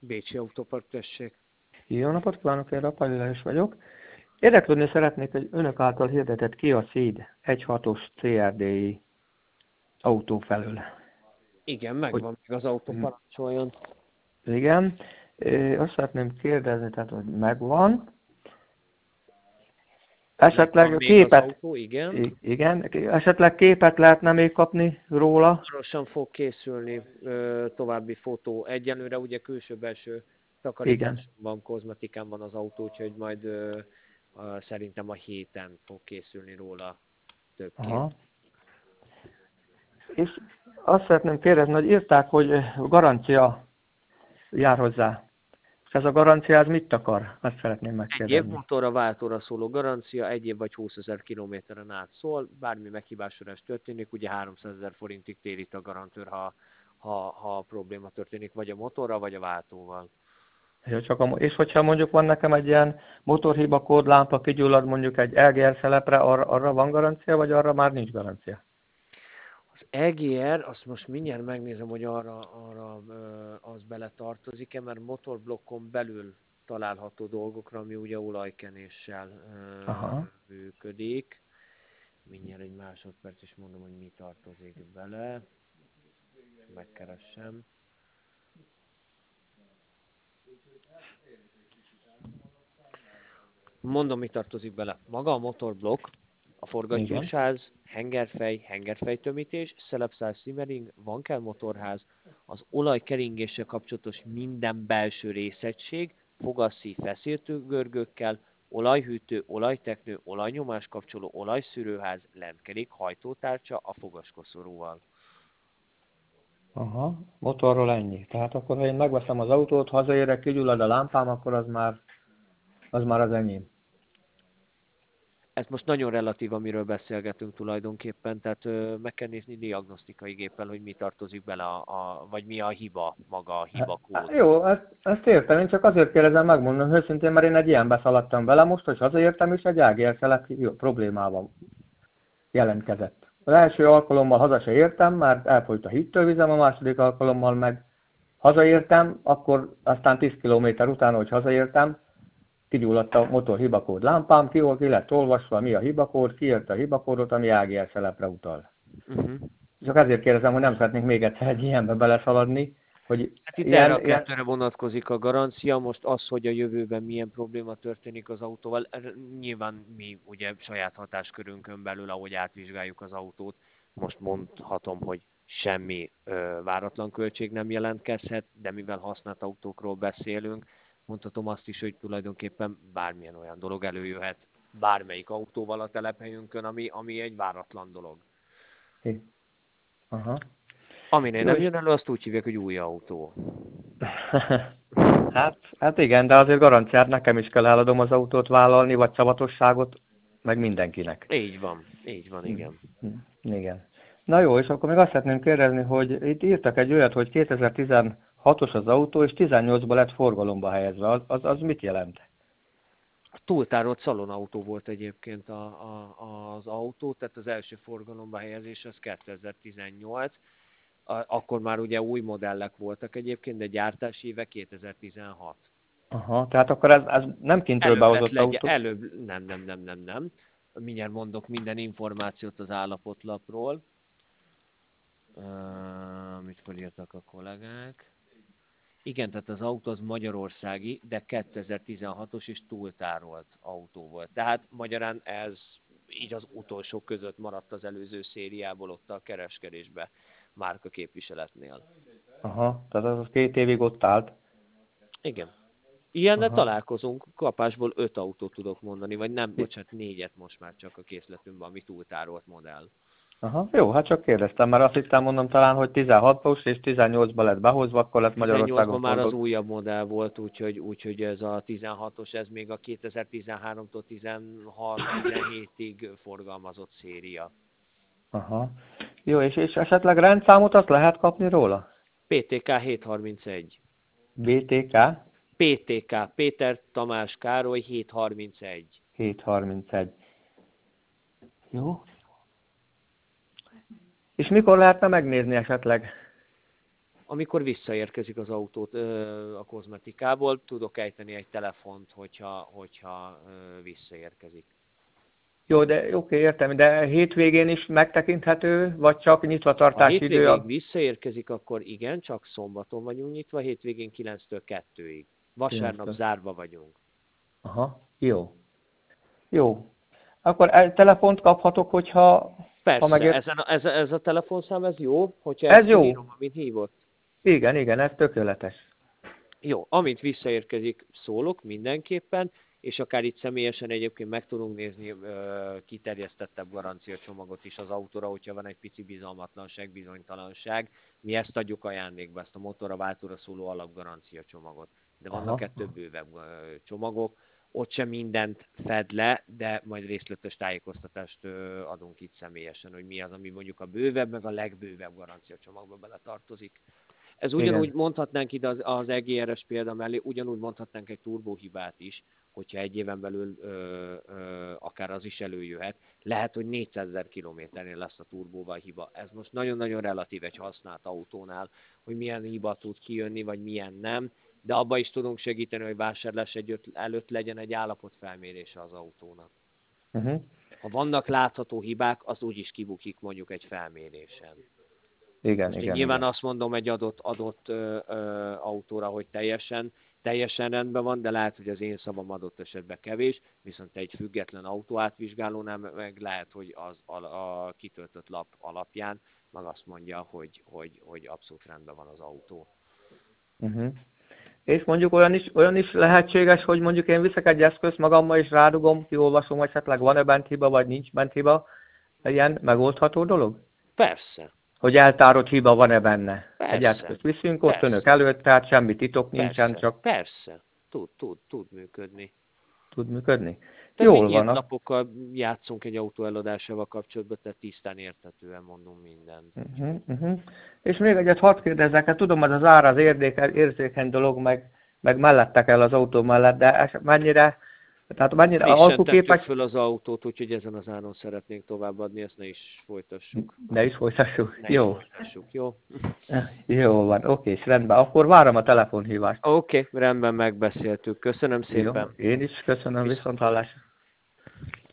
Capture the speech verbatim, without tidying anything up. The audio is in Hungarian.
Bécsi Autópark, tessék. Jó napot kívánok, én Rapalyi Lajos vagyok. Érdeklődni szeretnék, hogy önök által hirdetett Kia Ceed egy pont hatos cé er dé i autó felől. Igen, Hogy, megvan még az autó, parancsoljon. igen, Ö, azt szeretném kérdezni, tehát, hogy megvan. Esetleg Megvan még az képet, autó, igen. i- igen, esetleg képet lehetne még kapni róla? Hamarosan fog készülni ö, további fotó. Egyelőre ugye külső-belső Igen. takarításon van, kozmetikán van az autó, úgyhogy majd ö, ö, szerintem a héten fog készülni róla több kép. Aha. És azt szeretném kérdezni, hogy írták, hogy garancia jár hozzá. És ez a garancia, ez mit akar? Azt szeretném Egy év megkérdezni. motorra, váltóra szóló garancia, egy év vagy húszezer kilométeren át szól, bármi meghibásodás történik, ugye háromszázezer forintig térít a garantőr, ha, ha, ha probléma történik, vagy a motorra, vagy a váltóval. És, csak a, és hogyha mondjuk van nekem egy ilyen motorhiba kódlámpa kigyullad mondjuk egy el gé er szelepre, arra, arra van garancia, vagy arra már nincs garancia? Az e gé er, azt most mindjárt megnézem, hogy arra, arra ö, az bele tartozik-e, mert motorblokkon belül található dolgokra, ami ugye olajkenéssel ö, Aha. működik. Mindjárt egy másodperc is mondom, hogy mi tartozik bele. Megkeressem. Mondom, mi tartozik bele. Maga a motorblokk, a forgattyúsáz, hengerfej, hengerfejtömítés, szelepszáz szimmering, vankel motorház, az olajkeringéssel kapcsolatos minden belső részegység, fogasszíj feszültőgörgőkkel, olajhűtő, olajteknő, olajnyomás kapcsoló, olajszűrőház, lentkerék, hajtótárcsa a fogaskoszorúval. Aha, motorról ennyi. Tehát akkor, ha én megveszem az autót, hazaérek, kigyullad a lámpám, akkor az már az, már az enyém. Ez most nagyon relatív, amiről beszélgetünk tulajdonképpen, tehát ö, meg kell nézni diagnosztikai géppel, hogy mi tartozik bele, a, a, vagy mi a hiba, maga a hiba Hát, kód. jó, ezt, ezt értem, én csak azért kérdezem, megmondom őszintén, mert én egy ilyenbe szaladtam vele most, hogy hazaértem, és egy el gé er szelep jó, problémával jelentkezett. Az első alkalommal haza se értem, mert elfolyt a hűtővizem, a második alkalommal meg hazaértem, akkor aztán tíz kilométer után, hogy hazaértem, kigyulladt a motor hibakód lámpám, ki, ki lett olvasva, mi a hibakód, kiírta a hibakódot, ami el gé er szelepre utal. Uh-huh. Csak azért kérdezem, hogy nem szeretnék még egyszer egy ilyenbe beleszaladni, hogy Hát itt ilyen, erre a ilyen... kettőre vonatkozik a garancia, most az, hogy a jövőben milyen probléma történik az autóval, erre nyilván mi ugye saját hatáskörünkön belül, ahogy átvizsgáljuk az autót, most mondhatom, hogy semmi ö, váratlan költség nem jelentkezhet, de mivel használt autókról beszélünk, mondhatom azt is, hogy tulajdonképpen bármilyen olyan dolog előjöhet bármelyik autóval a telephelyünkön, ami, ami egy váratlan dolog. Aha. Aminél Jó, nem és... jön elő, azt úgy hívják, hogy új autó. hát, hát igen, de azért garanciát nekem is kell eladom az autót vállalni, vagy szavatosságot, meg mindenkinek. Így van, így van, igen. Igen. Na jó, és akkor még azt szeretném kérdezni, hogy itt írtak egy olyat, hogy kétezer-tizenhatos az autó, és tizennyolcban lett forgalomba helyezve. Az, az, az mit jelent? A túltárolt szalonautó volt egyébként a, a, az autó, tehát az első forgalomba helyezés az kétezer-tizennyolc. A, akkor már ugye új modellek voltak egyébként, de gyártási éve kétezer-tizenhat. Aha, tehát akkor ez, ez nem kintről Előbb lett behozott legye, autó? előbb, nem, nem, nem, nem, nem. Mindjárt mondok minden információt az állapotlapról, uh, amit felírtak a kollégák. Igen, tehát az autó az magyarországi, de kétezer-tizenhatos és túltárolt autó volt. Tehát magyarán ez így az utolsó között maradt az előző szériából ott a kereskedésbe, márka képviseletnél. Aha, tehát az két évig ott állt. Igen. Ilyennel Aha. találkozunk, kapásból öt autót tudok mondani, vagy nem, bocsánat, négyet most már csak a készletünkben, ami túltárolt modell. Aha, jó, hát csak kérdeztem, mert azt hittem mondom talán, hogy tizenhatos és tizennyolcban lett behozva, akkor lett tizennyolcban Magyarországon már az forgalom. újabb modell volt, úgyhogy, úgyhogy ez a tizenhatos, ez még a kétezer-tizenháromtól tizenhat-tizenhétig forgalmazott széria. Aha. Jó, és, és esetleg rendszámot azt lehet kapni róla? pé té ká hétszázharmincegy. bé té ká? pé té ká, Péter Tamás Károly hétszázharmincegy. hétszázharmincegy. Jó. És mikor lehetne megnézni esetleg? Amikor visszaérkezik az autót ö, a kozmetikából, tudok ejteni egy telefont, hogyha, hogyha ö, visszaérkezik. Jó, de oké, értem, de hétvégén is megtekinthető, vagy csak nyitva Ha tartási idő? hétvégéig A... visszaérkezik, akkor igen, csak szombaton vagyunk nyitva, hétvégén kilenctől kettőig. Vasárnap zárva vagyunk. Aha, jó. Jó. Akkor egy telefont kaphatok, hogyha... Persze, ha megér... ezen a, ez, a, ez a telefonszám, ez jó, hogyha Ez ezt jó. kiírom, amit hívott. Igen, igen, ez tökéletes. Jó, amint visszaérkezik, szólok mindenképpen, és akár itt személyesen egyébként meg tudunk nézni ö, kiterjesztettebb garanciacsomagot is az autóra, hogyha van egy pici bizalmatlanság, bizonytalanság. Mi ezt adjuk ajándékba, ezt a motorra, váltóra szóló alapgaranciacsomagot. De vannak e több bővebb ö, csomagok, ott sem mindent fed le, de majd részletes tájékoztatást ö, adunk itt személyesen, hogy mi az, ami mondjuk a bővebb, meg a legbővebb garanciacsomagba beletartozik. Ez ugyanúgy igen. Mondhatnánk ide az, az E G R S példa mellé, ugyanúgy mondhatnánk egy turbóhibát is, hogyha egy éven belül ö, ö, akár az is előjöhet. Lehet, hogy négyszázezer kilométernél lesz a turbóval hiba. Ez most nagyon-nagyon relatív egy használt autónál, hogy milyen hiba tud kijönni, vagy milyen nem, de abba is tudunk segíteni, hogy vásárlás egy előtt legyen egy állapotfelmérése az autónak. Uh-huh. Ha vannak látható hibák, az úgyis kibukik mondjuk egy felmérésen. Igen, Most igen, nyilván igen. azt mondom egy adott, adott ö, ö, autóra, hogy teljesen, teljesen rendben van, de lehet, hogy az én szavam adott esetben kevés, viszont egy független autóátvizsgálónál meg lehet, hogy az a, a kitöltött lap alapján meg azt mondja, hogy, hogy, hogy abszolút rendben van az autó. Uh-huh. És mondjuk olyan is, olyan is lehetséges, hogy mondjuk én viszek egy eszközt magammal, és rádugom, kiolvasom, esetleg van-e bent hiba, vagy nincs bent hiba. Ilyen megoldható dolog? Persze. Hogy eltárott hiba van-e benne. Persze. Egy eszközt viszünk ott Persze. önök előtt, tehát semmi titok Persze. nincsen, csak... Persze. Tud, tud, tud működni. Tud működni? Tehát Jól mi van. nyílt napokkal játszunk egy autó eladásával kapcsolatban, tehát tisztán érthetően mondom mindent. Uh-huh, uh-huh. És még egyet hadd kérdezzek, hát tudom, ez az ár az érdéke, érzékeny dolog, meg, meg mellettek el az autó mellett, de ez mennyire, tehát mennyire alkuképes... föl az autót, úgyhogy ezen az áron szeretnénk továbbadni, ezt ne is folytassuk. Ne is folytassuk? Ne jó. Is folytassuk, jó. Jó van, oké, és rendben. Akkor várom a telefonhívást. Oké, okay, rendben megbeszéltük. Köszönöm szépen. Jó, én is köszönöm, viszont hallásra.